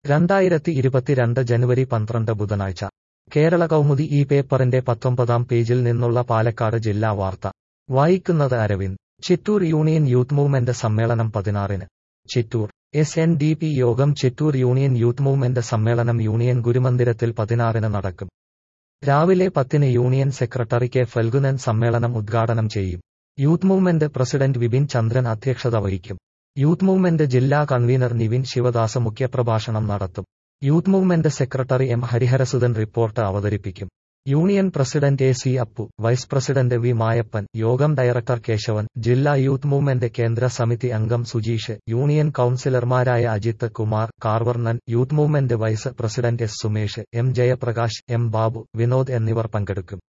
2022 ജനുവരി 12 ബുധനാഴ്ച കേരള കൗമുദി ഈ പേപ്പറിന്റെ 19-ാം പേജിൽ നിന്നുള്ള പാലക്കാട് ജില്ലാ വാർത്ത വായിക്കുന്നത് Aravind. Chittur union youth movement സമ്മേളനം 16-ന്. Chittur SNDP Yogam. Chittur union youth movement സമ്മേളനം യൂണിയൻ ഗുരുമന്ദിരത്തിൽ 16-ന് നടക്കും. രാവിലെ 10-ന് യൂണിയൻ സെക്രട്ടറി കെ ഫൽഗുനൻ സമ്മേളനം ഉദ്ഘാടനം ചെയ്യും. Youth movement president Vipin Chandran അധ്യക്ഷത വഹിക്കും. യൂത്ത് മൂവ്മെന്റ് ജില്ലാ കൺവീനർ നിവിൻ ശിവദാസ് മുഖ്യപ്രഭാഷണം നടത്തും. Youth movement secretary M Hariharasudhan report അവതരിപ്പിക്കും. Union president AC Appu, vice president V Mayappan, Yogam director Kesavan, ജില്ലാ യൂത്ത് മൂവ്മെന്റ് കേന്ദ്ര സമിതി അംഗം സുജീഷ്, യൂണിയൻ കൌൺസിലർമാരായ Ajith Kumar, Karvarnan, youth movement vice president S Sumesh, M Jayaprakash, M Babu, Vinod എന്നിവർ പങ്കെടുക്കും.